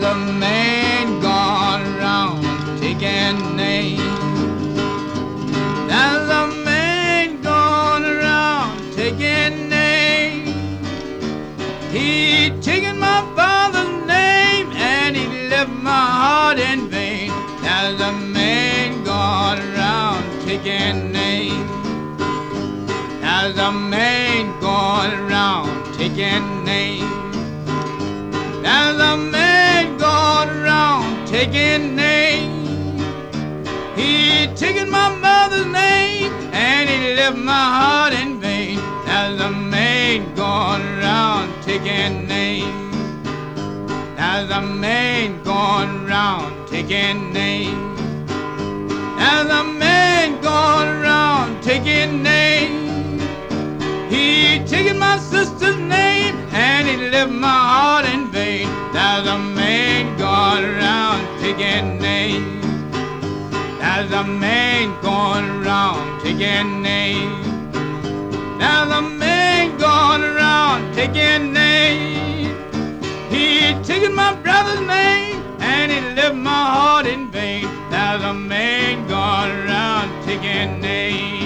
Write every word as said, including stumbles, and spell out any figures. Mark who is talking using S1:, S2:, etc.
S1: a man gone around taking names. There's a man gone around taking names. He taken my father's name and he left my heart in vain. There's a man gone around taking names. There's a man going around taking names. There's a man going around taking names. He taken my mother's name and he left my heart in vain. There's a man going around taking names. There's a man going around taking names. There's a man going around taking names. He taken my sister's name and he left my heart in vain. There's a man going around taking names. There's a man going around taking names. There's a man going around taking names. He taken my brother's name and he left my heart in vain. There's a man going around taking names.